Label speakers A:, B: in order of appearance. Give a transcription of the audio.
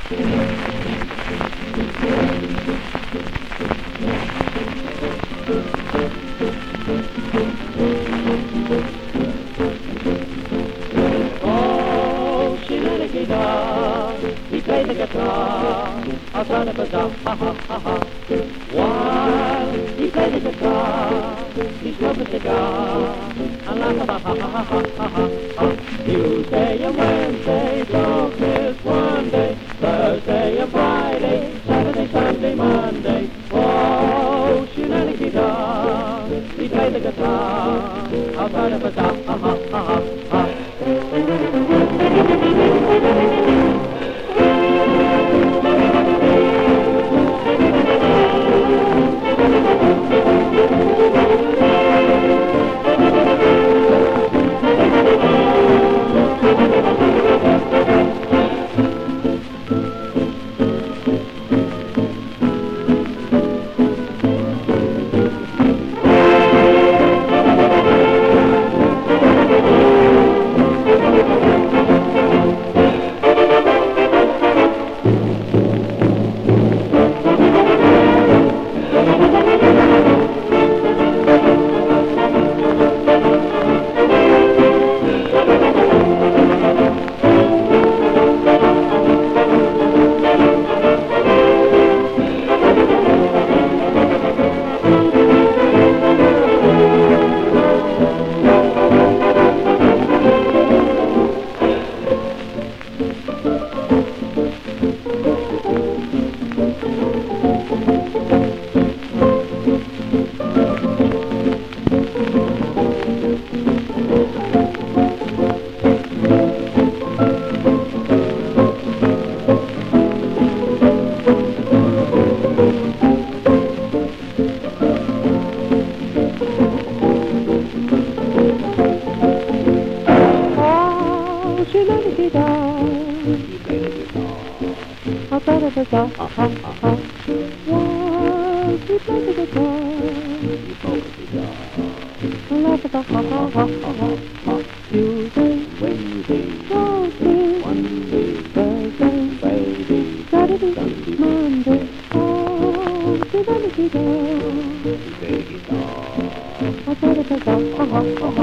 A: Oh, shenanigans, he played the guitar outside of the dump, ha ha ha ha. While he played the guitar, he smoked a cigar and laughed about ha ha ha ha ha ha ha. Tuesday and Wednesday, don't miss one day. Thursday and Friday, Saturday, Sunday, Monday. Oh, shenanigans, he played the guitar outside of a dump, ha ha ha ha ha. Tuesday, Wednesday, Thursday, Monday, Thursday, Friday, Saturday, Sunday, Monday. Oh, she play the guitar. She play the guitar.